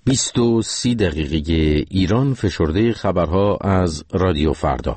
20:30 ایران فشرده خبرها از رادیو فردا.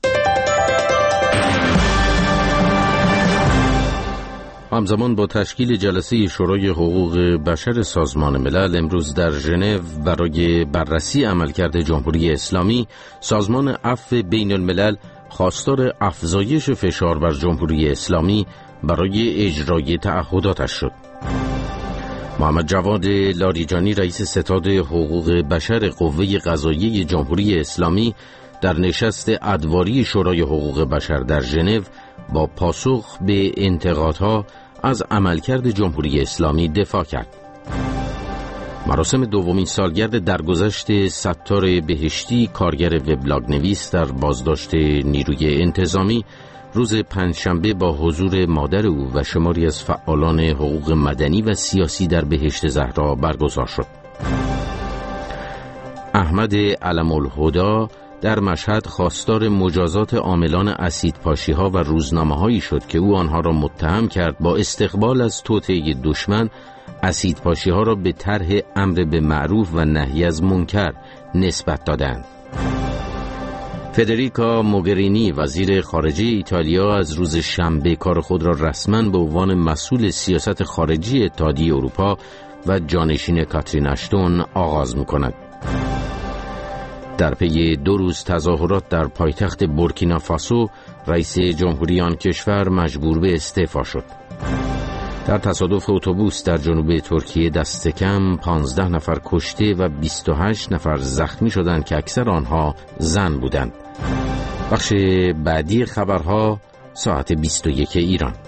همزمان با تشکیل جلسه شورای حقوق بشر سازمان ملل، امروز در ژنو برای بررسی عملکرد جمهوری اسلامی، سازمان عفو بین الملل خواستار افزایش فشار بر جمهوری اسلامی برای اجرای تعهداتش شد. محمد جواد لاریجانی، رئیس ستاد حقوق بشر قوه قضاییه جمهوری اسلامی، در نشست ادواری شورای حقوق بشر در ژنو با پاسخ به انتقادها از عملکرد جمهوری اسلامی دفاع کرد. مراسم دومین سالگرد درگذشت ستار بهشتی، کارگر وبلاگ نویس در بازداشت نیروی انتظامی، روز پنجشنبه با حضور مادر او و شماری از فعالان حقوق مدنی و سیاسی در بهشت زهرا برگزار شد. احمد علم‌الهدی در مشهد خواستار مجازات عاملان اسیدپاشی‌ها و روزنامه‌هایی شد که او آنها را متهم کرد با استقبال از توطئه دشمن اسیدپاشی‌ها را به طرح امر به معروف و نهی از منکر نسبت دادند. فدریکا موگرینی، وزیر خارجه ایتالیا، از روز شنبه کار خود را رسما به عنوان مسئول سیاست خارجی اتحادیه اروپا و جانشین کاترین اشتون آغاز می‌کند. در پی 2 روز تظاهرات در پایتخت بورکینافاسو، رئیس جمهوری آن کشور مجبور به استعفا شد. در تصادف اتوبوس در جنوب ترکیه دست کم 15 نفر کشته و 28 نفر زخمی شدند که اکثر آنها زن بودند. بخش بعدی خبرها ساعت 21 ایران.